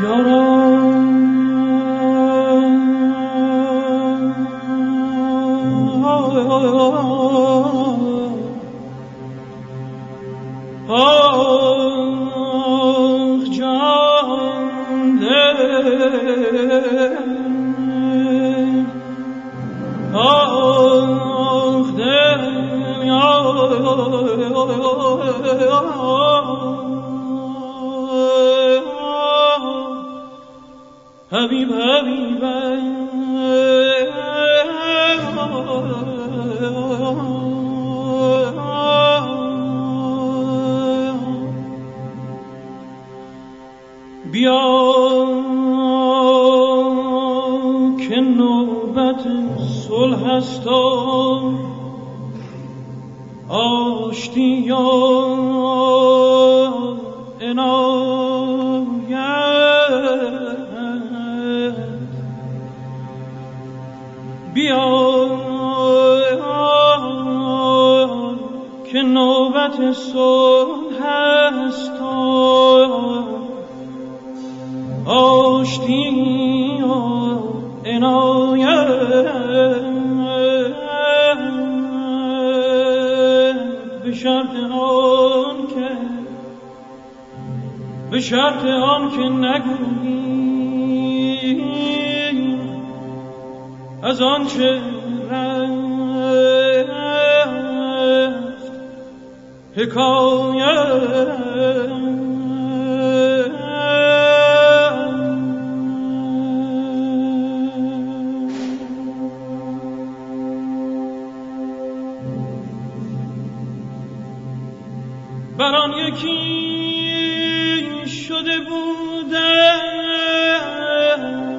حبیب بیا که نوبت صلح است و آشتی و عنایت. بیا که نوبت صلح است و آشتی و عنایت، به شرط آن که نگویی از آن چه رفت حکایت. بر آن یکی شده بودم،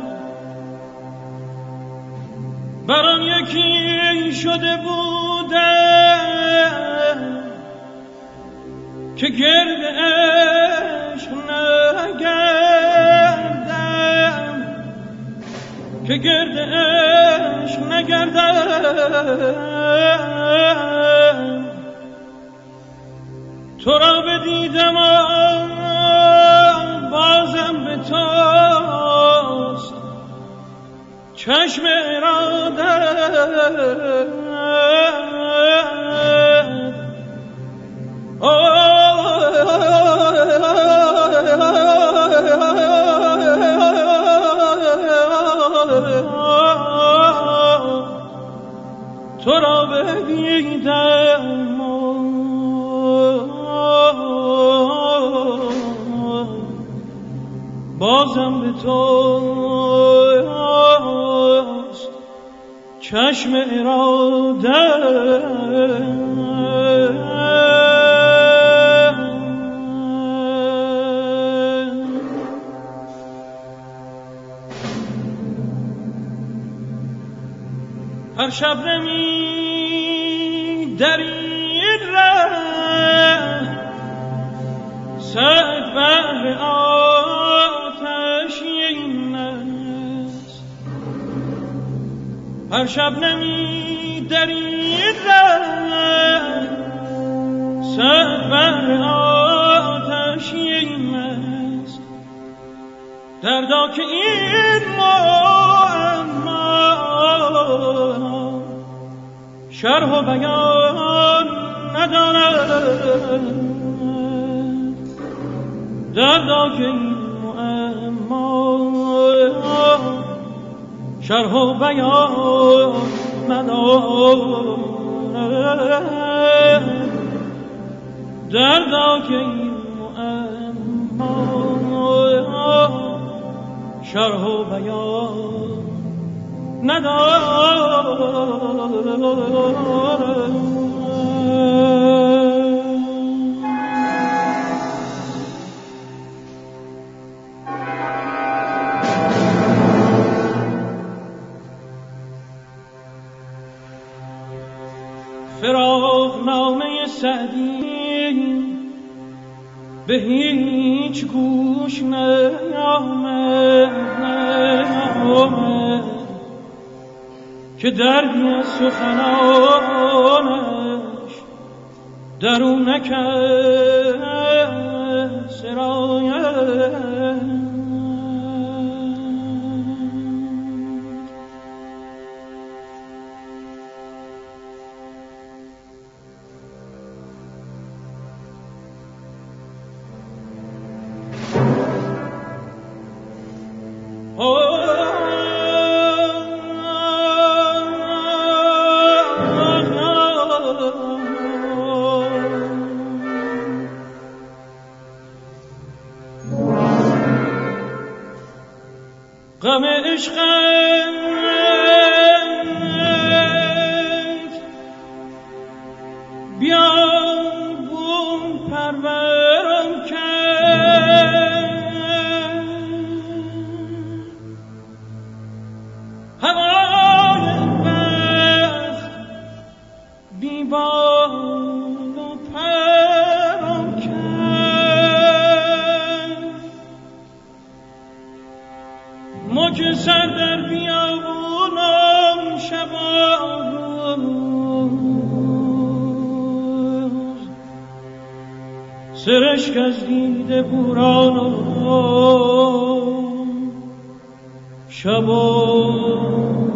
بر آن یکی شده بودم که گرد عشق نگردم، که گرد عشق نگردم. تو را بدیدم و بازم به توست چشم ارادت. تو را بدیدم بازم به توست چشم ارادت. هر شب نمی دری ره سعد بر آتش این است. هر شب نمی دری ره سعد بر آتش این است. دردا که این شرح و بیان ندارد. دردا که این معما شرح و بیان ندارد. دردا که این معما شرح و بیان ندارد. فراقنامه سعدی به هیچ گوش نیامد که دردی از سخنانش درو نکرد سرایت. غم عشقت بیابون پرورم کرد هوای بخت بی بال و پرم کرد موج سر در بیابونم شبان سرشک از دیده بورانم شبان